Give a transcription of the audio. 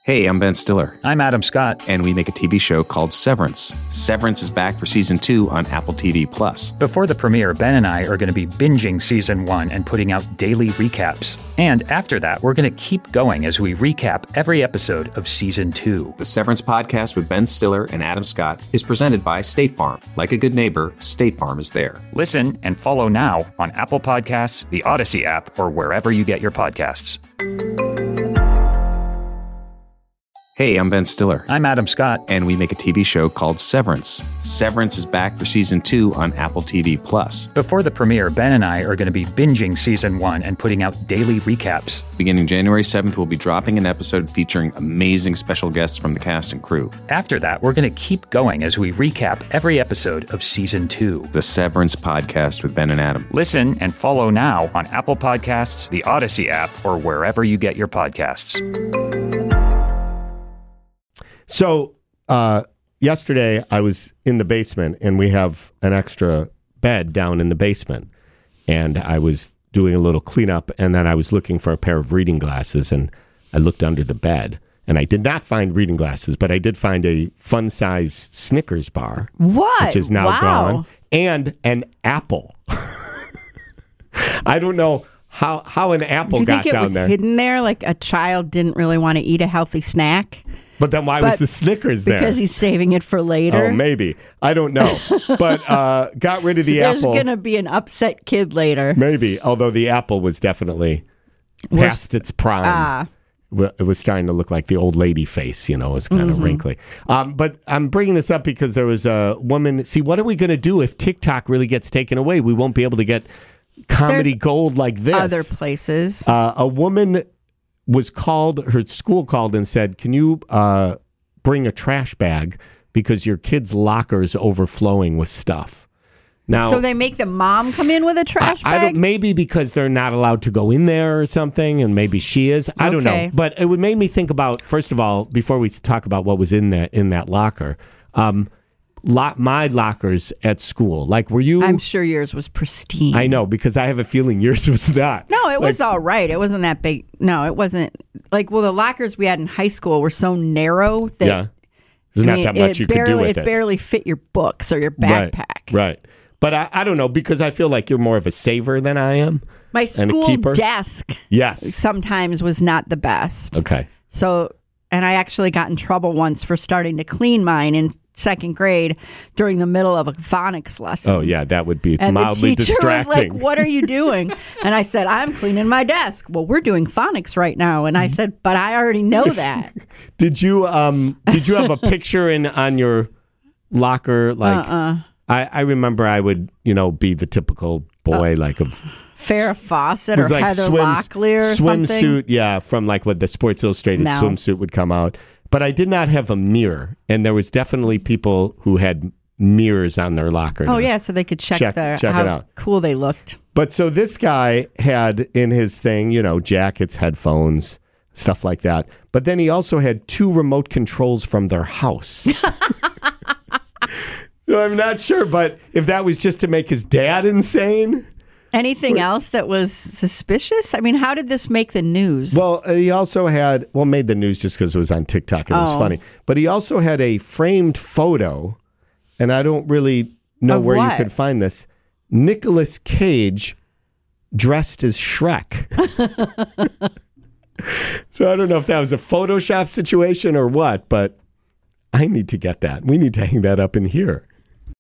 Hey, I'm Ben Stiller. I'm Adam Scott. And we make a TV show called Severance. Severance is back for Season 2 on Apple TV+. Before the premiere, Ben and I are going to be binging Season 1 and putting out daily recaps. And after that, we're going to keep going as we recap every episode of Season 2. The Severance podcast with Ben Stiller and Adam Scott is presented by State Farm. Like a good neighbor, State Farm is there. Listen and follow now on Apple Podcasts, the Odyssey app, or wherever you get your podcasts. Hey, I'm Ben Stiller. I'm Adam Scott. And we make a TV show called Severance. Severance is back for Season 2 on Apple TV+. Before the premiere, Ben and I are going to be binging Season 1 and putting out daily recaps. Beginning January 7th, we'll be dropping an episode featuring amazing special guests from the cast and crew. After that, we're going to keep going as we recap every episode of Season 2. The Severance podcast with Ben and Adam. Listen and follow now on Apple Podcasts, the Odyssey app, or wherever you get your podcasts. So yesterday I was in the basement, and we have an extra bed down in the basement, and I was doing a little cleanup, and then I was looking for a pair of reading glasses, and I looked under the bed, and I did not find reading glasses, but I did find a fun-sized Snickers bar. What? Which is now gone, and an apple. I don't know how an apple got down there. Do you think it was hidden there, like a child didn't really want to eat a healthy snack? But then why was the Snickers there? Because he's saving it for later. Oh, maybe. I don't know. But got rid of the There's apple. There's going to be an upset kid later. Maybe. Although the apple was definitely past its prime. It was starting to look like the old lady face, It was kind of wrinkly. But I'm bringing this up because there was a woman. See, what are we going to do if TikTok really gets taken away? We won't be able to get comedy gold like this. Other places. A woman was called, her school called and said, can you bring a trash bag because your kid's locker is overflowing with stuff. Now, so they make the mom come in with a trash bag? Maybe because they're not allowed to go in there or something, and maybe she is. I don't know. But it would make me think about, first of all, before we talk about what was in that locker, my lockers at school. Like, were you? I'm sure yours was pristine. I know, because I have a feeling yours was not. No, it was all right. It wasn't that big. No, it wasn't. The lockers we had in high school were so narrow that there's not that much you could do with it. It barely fit your books or your backpack. Right. But I don't know, because I feel like you're more of a saver than I am. My school desk sometimes was not the best. Okay. So, and I actually got in trouble once for starting to clean mine in second grade during the middle of a phonics lesson. Oh, yeah, that would be and mildly distracting. The teacher was like, what are you doing? And I said, I'm cleaning my desk. Well, we're doing phonics right now. And I said, but I already know that. Did you have a picture on your locker? Like, I remember I would, be the typical boy, of Farrah Fawcett or like Heather Locklear or something. Swimsuit, yeah, from when the Sports Illustrated swimsuit would come out. But I did not have a mirror, and there was definitely people who had mirrors on their locker. Oh, yeah, so they could check how cool they looked. But so this guy had in his thing, jackets, headphones, stuff like that. But then he also had 2 remote controls from their house. So I'm not sure, but if that was just to make his dad insane. Anything else that was suspicious? I mean, how did this make the news? Well, he also made the news just because it was on TikTok and it was funny. But he also had a framed photo, and I don't really know where you could find this. Nicolas Cage dressed as Shrek. So I don't know if that was a Photoshop situation or what, but I need to get that. We need to hang that up in here.